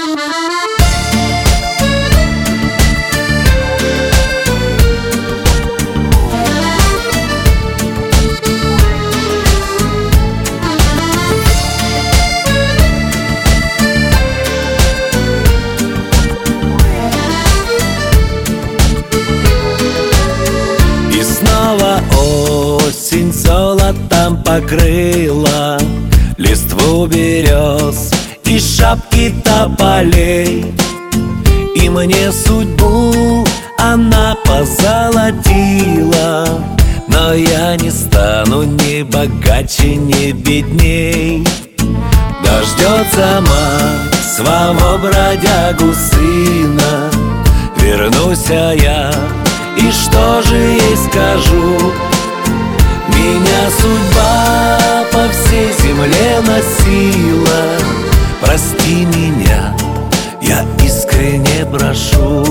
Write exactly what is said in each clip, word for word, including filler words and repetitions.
И снова осень золотом покрыла листву берез и шапки тополей. И мне судьбу она позолотила, но я не стану ни богаче, ни бедней. Дождется мать своего бродягу сына, вернусь я, и что же ей скажу? Меня судьба по всей земле носила, прости меня, я искренне прошу.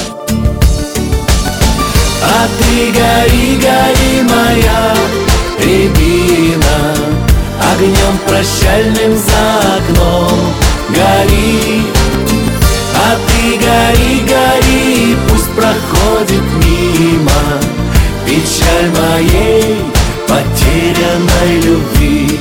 А ты гори, гори, моя рябина, огнем прощальным за окном гори. А ты гори, гори, пусть проходит мимо печаль моей потерянной любви.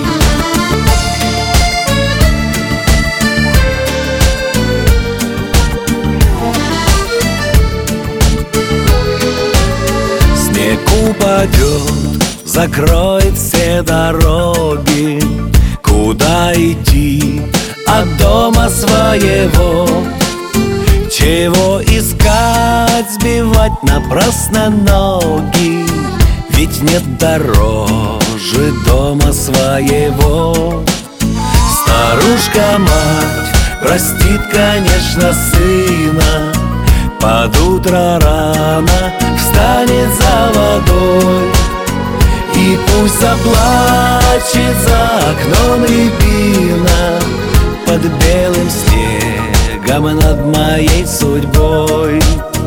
Снег упадет, закроет все дороги. Куда идти от дома своего? Чего искать, сбивать напрасно ноги? Ведь нет дороже дома своего. Старушка-мать простит, конечно, сына, под утро рано встанет за водой. И пусть заплачет за окном рябина под белым снегом над моей судьбой.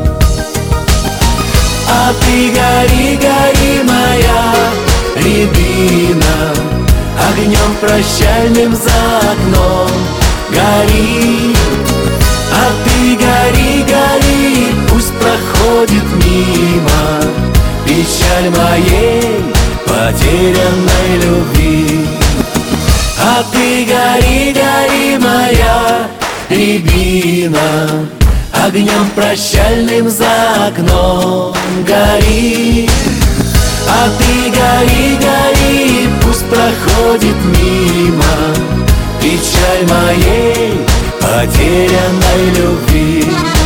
А ты гори, гори, моя рябина, огнем прощальным за окном гори. А ты гори, гори, пусть проходит мимо печаль моей потерянной любви. А ты гори, гори, моя рябина, огнем прощальным за окном гори. А ты гори, гори, пусть проходит мимо печаль моей потерянной любви.